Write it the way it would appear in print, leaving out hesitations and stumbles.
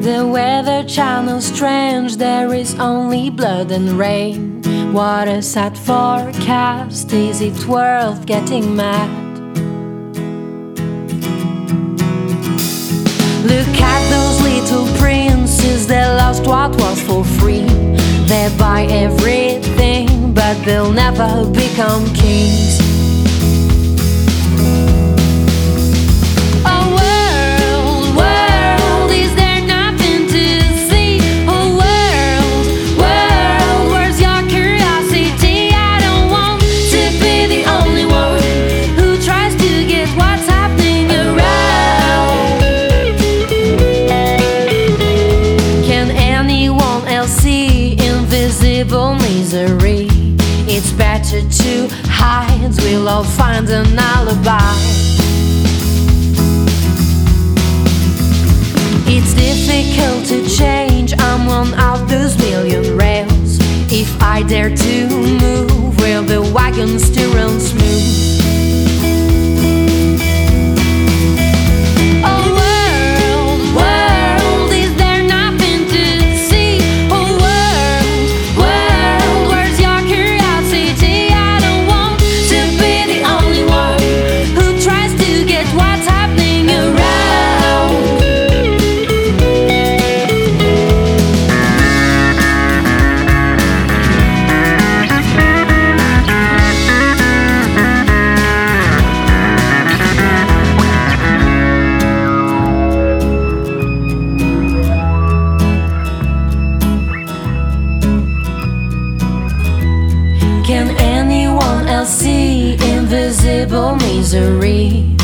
The weather channel's strange, there is only blood and rain. What a sad forecast, is it worth getting mad? Look at those little princes, they lost what was for free. They buy everything, but they'll never become kings. Invisible misery, it's better to hide, we'll all find an alibi. It's difficult to change, I'm one of those million rails. If I dare to move, will the wagon still run smooth? Can anyone else see invisible misery?